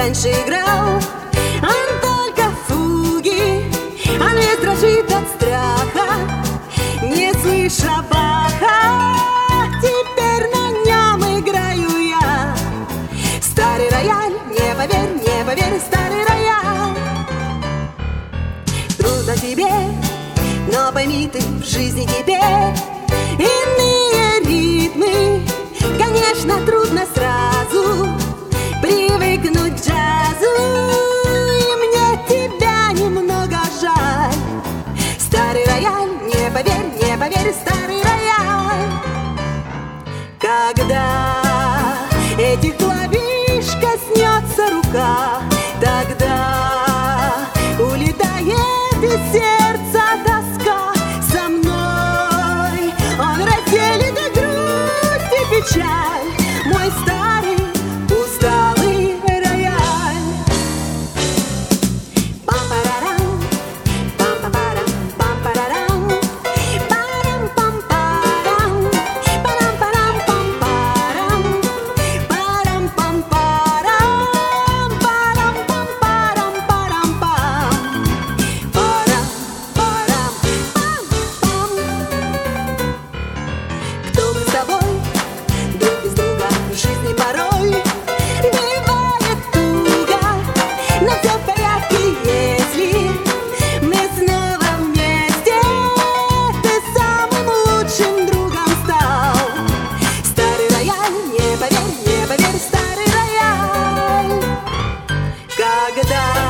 раньше играл, он только фуги, а весь дрожит от страха, не слыша Баха. Теперь на нем играю я. Старый рояль, не поверь, старый рояль. Трудно тебе, но пойми ты, в жизни теперь иные ритмы. Конечно, трудно сразу привыкнуть к джазу, и мне тебя немного жаль. Старый рояль, не поверь, старый рояль. Когда этих клавиш коснется рука, тогда улетает из сердца тоска. Со мной он разделит и грусть, и печаль, мой старый усталый рояль. Пам-парарам, пам-парам, пам-парарам, парам-пам-парам, парам-парам-пам-парам, парам-пам-парам, парам-пам-парам-парам-пам, парам-парам-пам-пам. Кто мы с тобой, друг без друга, в жизни порой бывает туго, но все в порядке, если мы снова вместе. Ты самым лучшим другом стал. Старый рояль, не поверь, старый рояль. Когда